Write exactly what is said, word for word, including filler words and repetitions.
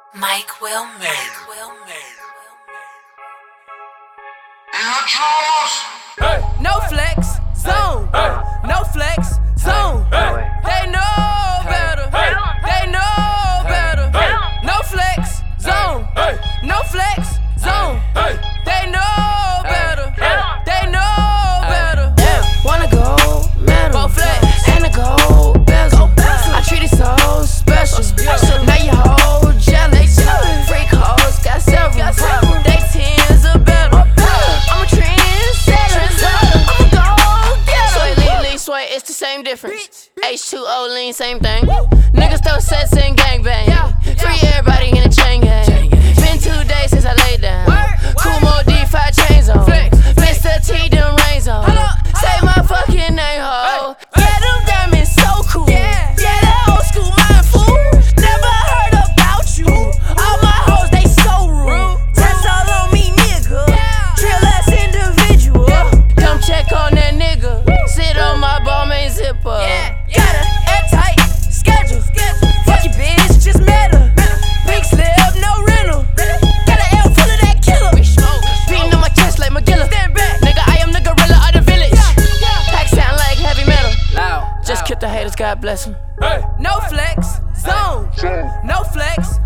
Mike Wilmer. Mike Wilmer. Hey. No flex, zone. Hey. No flex, zone. Hey. They know better. Hey. They know better. Hey. No flex, zone. Hey. No flex, zone. Hey. They know better. Hey. They know better. Yeah, wanna go metal. Go flex. And a gold bezel. I treat it so special. Now you hold jealous. Freak hoes got several. They tens are better. I'm a trendsetter. I'm a gold getter. Sway, lean, lean, sway, it's the same difference. H two O lean, same thing. Niggas throw sets and gangbang. Free everybody in a chain gang. Been two days since I laid down. Kumo D five chains on. Mister T them rains on. Say my fucking name, ho. Yeah, them diamonds so cool. Yeah, that old school mind fool. Never heard about you. All my hoes, they so rude. Test all on me, nigga. Drill ass individual. Come check on that nigga. Sit on my ball main zipper. Got a airtight schedule. Fuck your bitch, just met her. Big slip, no rental. Got an L full of that killer. Beating on my chest like McGilla. Nigga, I am the gorilla of the village. Pack sound like heavy metal. Just kill the haters, God bless them. Hey. No flex, zone. No flex,